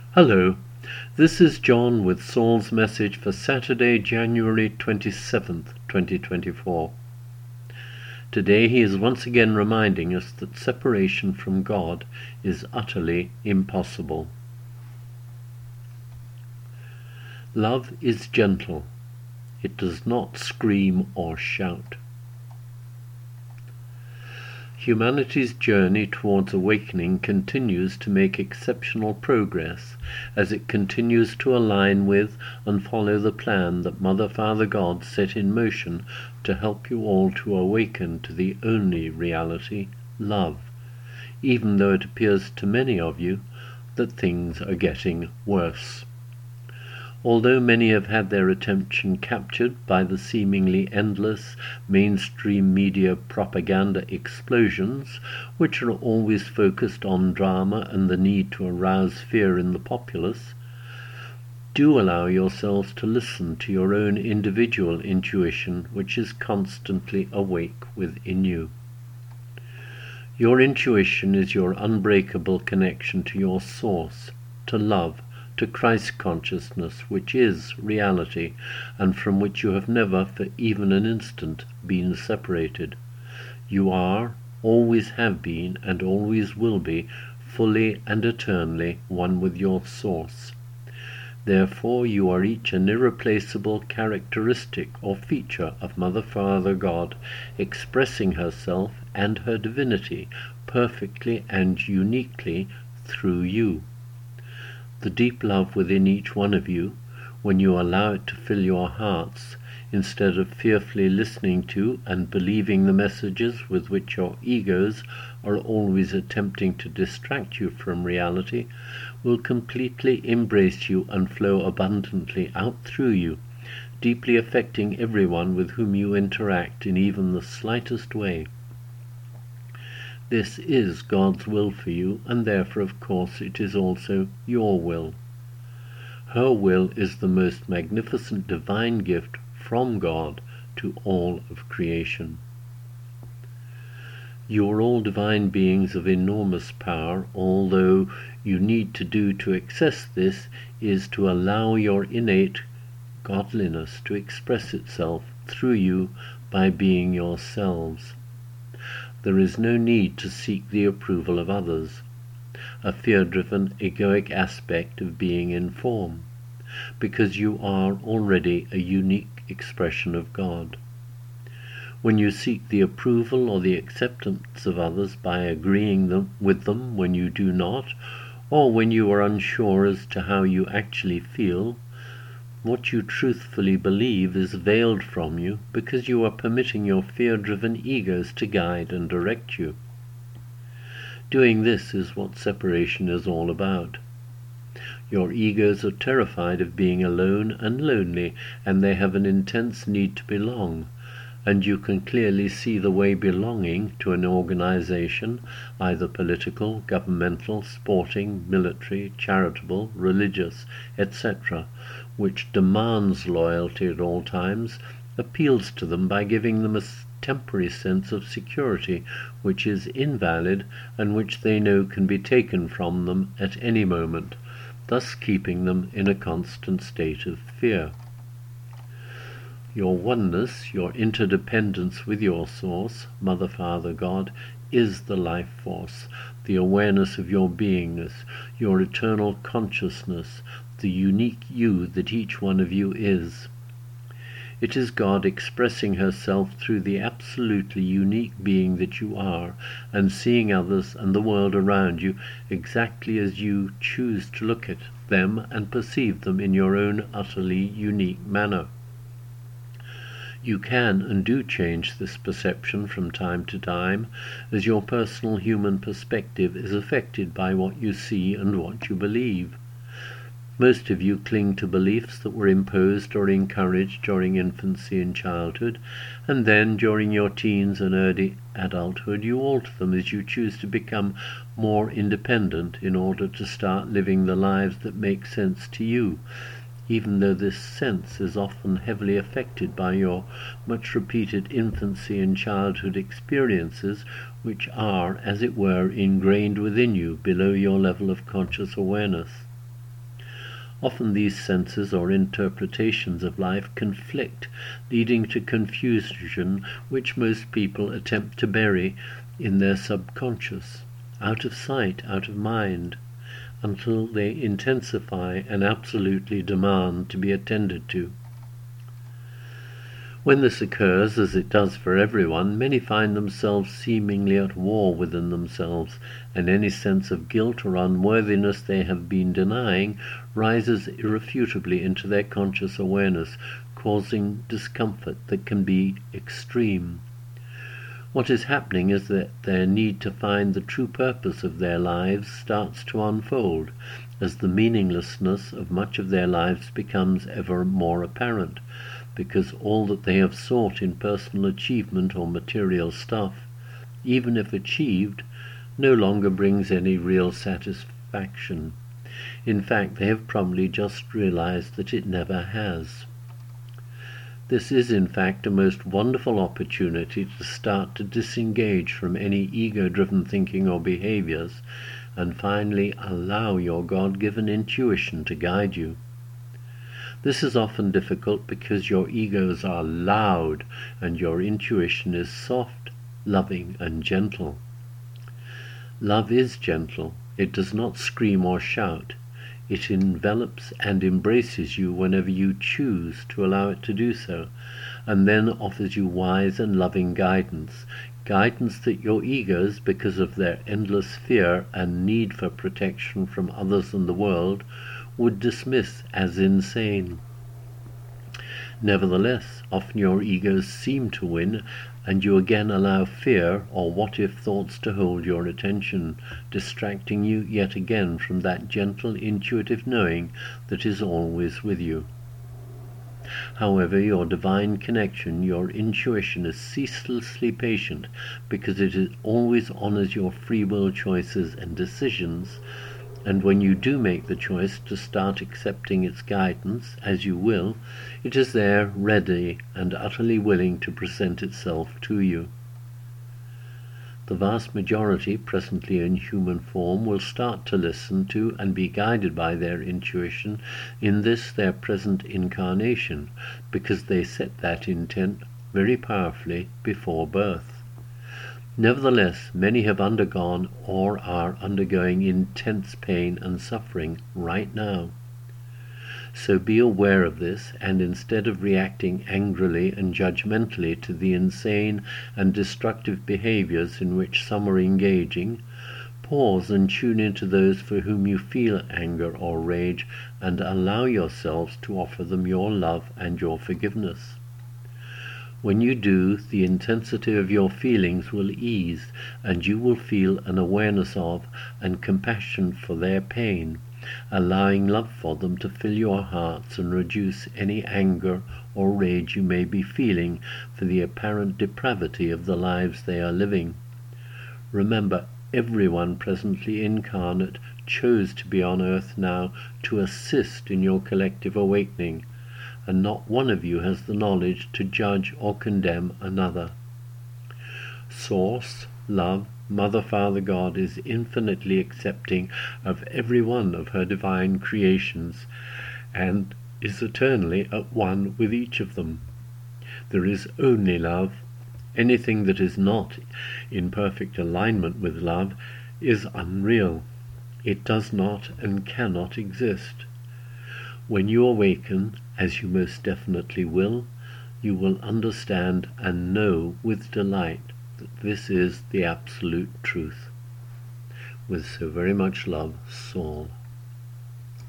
Hello, this is John with Saul's message for Saturday, January 27th, 2024. Today he is once again reminding us that separation from God is utterly impossible. Love is gentle. It does not scream or shout. Humanity's journey towards awakening continues to make exceptional progress as it continues to align with and follow the plan that Mother Father God set in motion to help you all to awaken to the only reality, love, even though it appears to many of you that things are getting worse. Although many have had their attention captured by the seemingly endless mainstream media propaganda explosions, which are always focused on drama and the need to arouse fear in the populace, do allow yourselves to listen to your own individual intuition, which is constantly awake within you. Your intuition is your unbreakable connection to your source, to love, to Christ consciousness, which is reality, and from which you have never for even an instant been separated. You are, always have been, and always will be, fully and eternally one with your source. Therefore you are each an irreplaceable characteristic or feature of Mother Father God, expressing herself and her divinity perfectly and uniquely through you. The deep love within each one of you, when you allow it to fill your hearts, instead of fearfully listening to and believing the messages with which your egos are always attempting to distract you from reality, will completely embrace you and flow abundantly out through you, deeply affecting everyone with whom you interact in even the slightest way. This is God's will for you, and therefore, of course, it is also your will. Her will is the most magnificent divine gift from God to all of creation. You are all divine beings of enormous power. Although you need to do to access this is to allow your innate godliness to express itself through you by being yourselves. There is no need to seek the approval of others, a fear-driven, egoic aspect of being in form, because you are already a unique expression of God. When you seek the approval or the acceptance of others by agreeing with them when you do not, or when you are unsure as to how you actually feel, what you truthfully believe is veiled from you because you are permitting your fear-driven egos to guide and direct you. Doing this is what separation is all about. Your egos are terrified of being alone and lonely, and they have an intense need to belong, and you can clearly see the way belonging to an organization, either political, governmental, sporting, military, charitable, religious, etc., which demands loyalty at all times, appeals to them by giving them a temporary sense of security which is invalid and which they know can be taken from them at any moment, thus keeping them in a constant state of fear. Your oneness, your interdependence with your source, Mother Father God, is the life force, the awareness of your beingness, your eternal consciousness, the unique you that each one of you is. It is God expressing herself through the absolutely unique being that you are, and seeing others and the world around you exactly as you choose to look at them and perceive them in your own utterly unique manner. You can and do change this perception from time to time, as your personal human perspective is affected by what you see and what you believe. Most of you cling to beliefs that were imposed or encouraged during infancy and childhood, and then during your teens and early adulthood you alter them as you choose to become more independent in order to start living the lives that make sense to you, even though this sense is often heavily affected by your much repeated infancy and childhood experiences, which are, as it were, ingrained within you below your level of conscious awareness. Often these senses or interpretations of life conflict, leading to confusion which most people attempt to bury in their subconscious, out of sight, out of mind, until they intensify and absolutely demand to be attended to. When this occurs, as it does for everyone, many find themselves seemingly at war within themselves, and any sense of guilt or unworthiness they have been denying rises irrefutably into their conscious awareness, causing discomfort that can be extreme. What is happening is that their need to find the true purpose of their lives starts to unfold, as the meaninglessness of much of their lives becomes ever more apparent, because all that they have sought in personal achievement or material stuff, even if achieved, no longer brings any real satisfaction. In fact, they have probably just realized that it never has. This is, in fact, a most wonderful opportunity to start to disengage from any ego-driven thinking or behaviors, and finally allow your God-given intuition to guide you. This is often difficult because your egos are loud and your intuition is soft, loving, and gentle. Love is gentle. It does not scream or shout. It envelops and embraces you whenever you choose to allow it to do so, and then offers you wise and loving guidance that your egos, because of their endless fear and need for protection from others and the world, would dismiss as insane. Nevertheless, often your egos seem to win, and you again allow fear or what-if thoughts to hold your attention, distracting you yet again from that gentle, intuitive knowing that is always with you. However, your divine connection, your intuition, is ceaselessly patient because it always honors your free will choices and decisions, and when you do make the choice to start accepting its guidance, as you will, it is there, ready and utterly willing to present itself to you. The vast majority, presently in human form, will start to listen to and be guided by their intuition in this their present incarnation, because they set that intent very powerfully before birth. Nevertheless, many have undergone or are undergoing intense pain and suffering right now. So be aware of this, and instead of reacting angrily and judgmentally to the insane and destructive behaviors in which some are engaging, pause and tune into those for whom you feel anger or rage, and allow yourselves to offer them your love and your forgiveness. When you do, the intensity of your feelings will ease, and you will feel an awareness of and compassion for their pain, allowing love for them to fill your hearts and reduce any anger or rage you may be feeling for the apparent depravity of the lives they are living. Remember, everyone presently incarnate chose to be on earth now to assist in your collective awakening, and not one of you has the knowledge to judge or condemn another. Source, love, Mother, Father, God is infinitely accepting of every one of her divine creations, and is eternally at one with each of them. There is only love. Anything that is not in perfect alignment with love is unreal. It does not and cannot exist. When you awaken, as you most definitely will, you will understand and know with delight that this is the absolute truth. With so very much love, Saul.